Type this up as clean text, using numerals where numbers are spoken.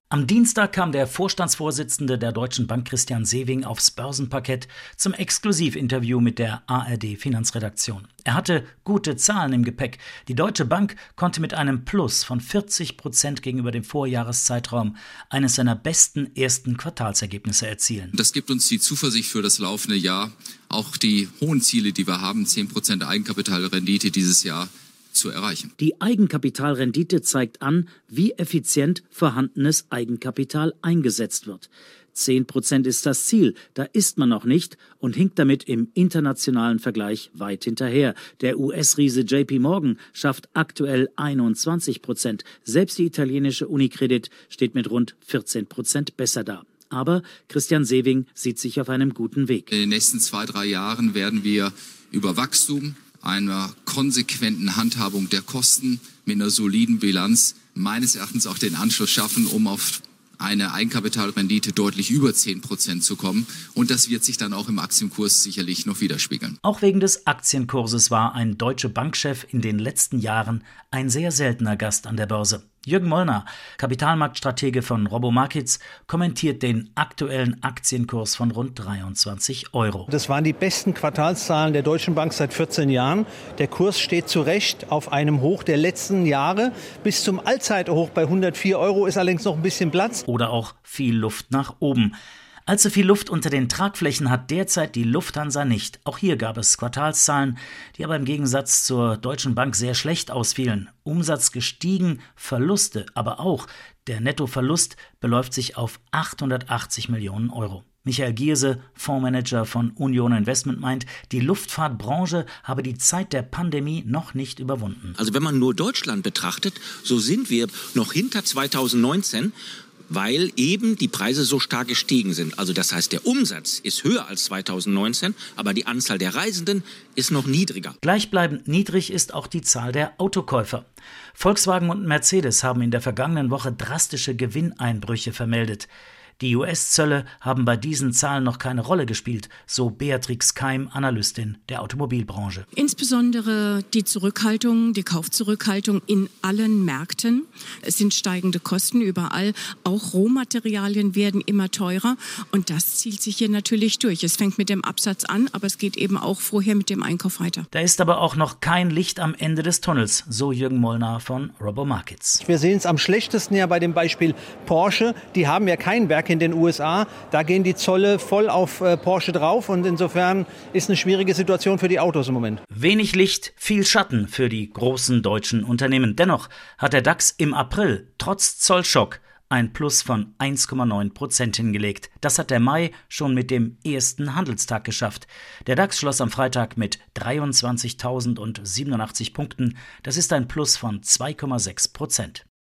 Am Dienstag kam der Vorstandsvorsitzende der Deutschen Bank Christian Sewing aufs Börsenparkett zum Exklusivinterview mit der ARD-Finanzredaktion. Er hatte gute Zahlen im Gepäck. Die Deutsche Bank konnte mit einem Plus von 40% gegenüber dem Vorjahreszeitraum eines seiner besten ersten Quartalsergebnisse erzielen. Das gibt uns die Zuversicht für das laufende Jahr, auch die hohen Ziele, die wir haben, 10% Eigenkapitalrendite dieses Jahr zu erreichen. Die Eigenkapitalrendite zeigt an, wie effizient vorhandenes Eigenkapital eingesetzt wird. 10% ist das Ziel, da ist man noch nicht und hinkt damit im internationalen Vergleich weit hinterher. Der US-Riese JP Morgan schafft aktuell 21%. Selbst die italienische Unicredit steht mit rund 14% besser da. Aber Christian Sewing sieht sich auf einem guten Weg. In den nächsten 2-3 Jahren werden wir über Wachstum, einer konsequenten Handhabung der Kosten mit einer soliden Bilanz meines Erachtens auch den Anschluss schaffen, um auf eine Eigenkapitalrendite deutlich über 10% zu kommen. Und das wird sich dann auch im Aktienkurs sicherlich noch widerspiegeln. Auch wegen des Aktienkurses war ein Deutsche Bankchef in den letzten Jahren ein sehr seltener Gast an der Börse. Jürgen Mollner, Kapitalmarktstratege von Robo-Markets, kommentiert den aktuellen Aktienkurs von rund 23 €. Das waren die besten Quartalszahlen der Deutschen Bank seit 14 Jahren. Der Kurs steht zu Recht auf einem Hoch der letzten Jahre. Bis zum Allzeithoch bei 104 € ist allerdings noch ein bisschen Platz. Oder auch viel Luft nach oben. Allzu viel Luft unter den Tragflächen hat derzeit die Lufthansa nicht. Auch hier gab es Quartalszahlen, die aber im Gegensatz zur Deutschen Bank sehr schlecht ausfielen. Umsatz gestiegen, Verluste aber auch. Der Nettoverlust beläuft sich auf 880 Millionen €. Michael Gierse, Fondsmanager von Union Investment, meint, die Luftfahrtbranche habe die Zeit der Pandemie noch nicht überwunden. Also wenn man nur Deutschland betrachtet, so sind wir noch hinter 2019, weil eben die Preise so stark gestiegen sind. Also das heißt, der Umsatz ist höher als 2019, aber die Anzahl der Reisenden ist noch niedriger. Gleichbleibend niedrig ist auch die Zahl der Autokäufer. Volkswagen und Mercedes haben in der vergangenen Woche drastische Gewinneinbrüche vermeldet. Die US-Zölle haben bei diesen Zahlen noch keine Rolle gespielt, so Beatrix Keim, Analystin der Automobilbranche. Insbesondere die Zurückhaltung, die Kaufzurückhaltung in allen Märkten. Es sind steigende Kosten überall. Auch Rohmaterialien werden immer teurer und das zieht sich hier natürlich durch. Es fängt mit dem Absatz an, aber es geht eben auch vorher mit dem Einkauf weiter. Da ist aber auch noch kein Licht am Ende des Tunnels, so Jürgen Mollner von Robo-Markets. Wir sehen es am schlechtesten ja bei dem Beispiel Porsche. Die haben ja kein Werk in den USA. Da gehen die Zölle voll auf Porsche drauf und insofern ist eine schwierige Situation für die Autos im Moment. Wenig Licht, viel Schatten für die großen deutschen Unternehmen. Dennoch hat der DAX im April trotz Zollschock ein Plus von 1,9% hingelegt. Das hat der Mai schon mit dem ersten Handelstag geschafft. Der DAX schloss am Freitag mit 23.087 Punkten. Das ist ein Plus von 2,6%.